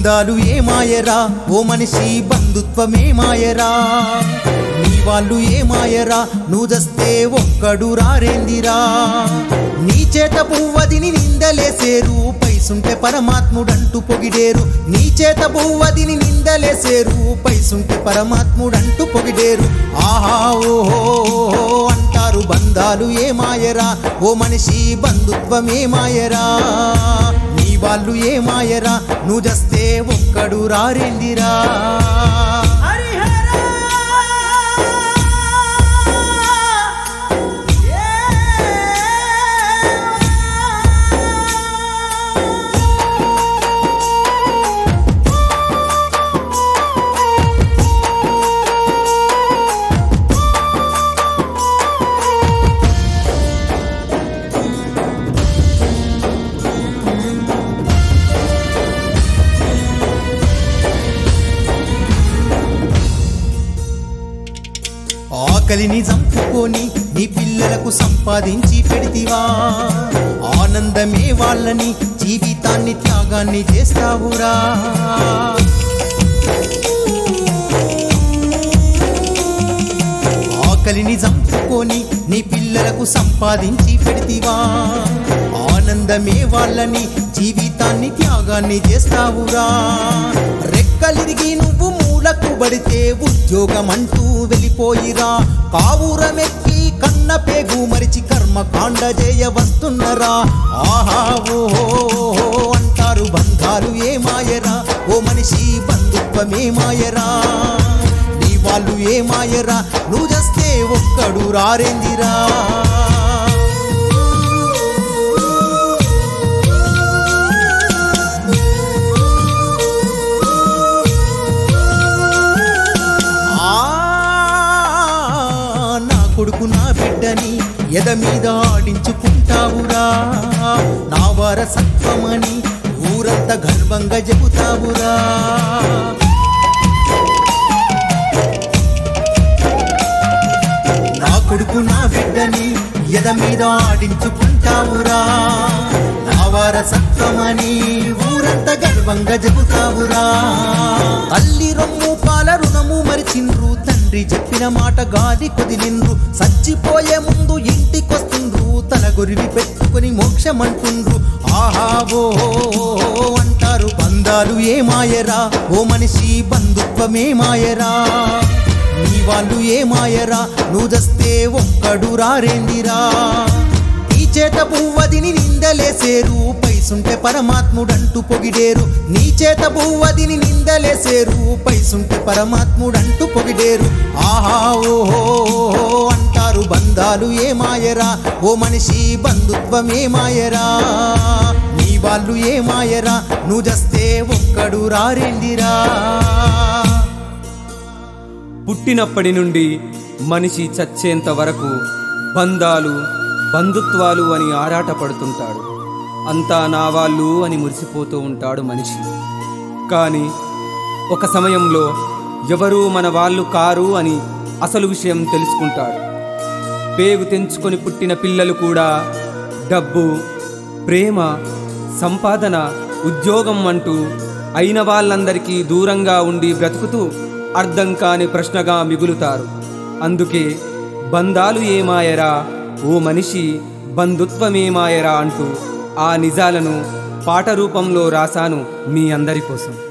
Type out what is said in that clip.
బంధాలు ఏమాయరా ఓ మనిషి బంధుత్వమే మాయరా నీ వాళ్ళు ఏమాయరా నువ్వు దస్తే ఒక్కడు రారేందిరా నీ చేత పువ్వదిని నిందలేసేరు పైసుంటే పరమాత్ముడంటూ పొగిడేరు నీ చేత పువ్వదిని నిందలేసేరు పైసుంటే పరమాత్ముడంటూ పొగిడేరు ఆహా ఓహో అంటారు బంధాలు ఏమాయరా ఓ మనిషి బంధుత్వమే మాయరా నీ వాళ్ళు ఏమాయరా నువ్వు దస్తే ఒక్కడు రారేందిరా ఆకలిని చంపుకొని నీ పిల్లలకు సంపాదించి పెడితివా ఆనందమే వాళ్ళని జీవితాన్ని త్యాగాన్ని చేస్తావురా ఆకలిని చంపుకొని నీ పిల్లలకు సంపాదించి పెడితివా ఆనందమే వాళ్ళని జీవితాన్ని త్యాగాన్ని చేస్తావురా రెక్కలిరిగి నువ్వు మూలకు పడితే ఉద్యోగమంటూ వెళ్ళిపోయిరా కావురమెక్కి కన్న పేగు మరిచి కర్మకాండ చేయ వస్తున్నరా ఆహా ఓహో అంటారు బంధాలు ఏమాయరా ఓ మనిషి బంధుత్వమే మాయరా నీ వాళ్ళు ఏమాయరా నువ్వు చేస్తే ఒక్కడు రారేందిరా కొడుకు నా బిడ్డని ఎద మీద ఆడించుకుంటావురా నా వారసత్వమని ఊరంతా గర్వంగా చెబుతావురా నా కొడుకు నా బిడ్డని ఎద మీద ఆడించుకుంటావురా నా వారసత్వమని ఊరంతా గర్వంగా చెబుతావురా తల్లి రొమ్ము పాల రుణము మరిచిండ్రు తండ్రి చెప్పిన మాట గాలి కొదిలిండ్రు సచ్చిపోయే ముందు ఇంటికొస్తుండ్రు తల గొరివి పెట్టుకుని మోక్షమంటుండ్రు ఆహా ఓహో అంటారు బంధాలు ఏమాయరా ఓ మనిషి బంధుత్వమే మాయరా నీ వాళ్ళు ఏమాయరా నువ్వు దస్తే ఒక్కడు రారేందిరా నీ చేత పువ్వదిని నిందలేసేరు పైసుంటే పరమాత్ముడంటూ పొగిడేరు నీ చేత పువ్వదిని నిందలేసేరు పైసుంటే పరమాత్ముడంటూ పొగిడేరు ఆహా ఓహో అంటారు బంధాలు ఏమాయరా ఓ మనిషి బంధుత్వమే మాయరా నీ వాళ్ళు ఏమాయరా నువ్వు దస్తే ఒక్కడు రారేందిరా పుట్టినప్పటి నుండి మనిషి చచ్చేంత వరకు బంధాలు బంధుత్వాలు అని ఆరాటపడుతుంటాడు అంతా నా వాళ్ళు అని మురిసిపోతూ ఉంటాడు మనిషి కానీ ఒక సమయంలో ఎవరూ మన వాళ్ళు కారు అని అసలు విషయం తెలుసుకుంటాడు పేగు తెంచుకొని పుట్టిన పిల్లలు కూడా డబ్బు ప్రేమ సంపాదన ఉద్యోగం అంటూ అయిన వాళ్ళందరికీ దూరంగా ఉండి బ్రతుకుతూ అర్థం కాని ప్రశ్నగా మిగులుతారు అందుకే బంధాలు ఏమాయరా ఓ మనిషి బంధుత్వమే మాయరా అంటూ ఆ నిజాలను పాట రూపంలో రాశాను మీ అందరి కోసం.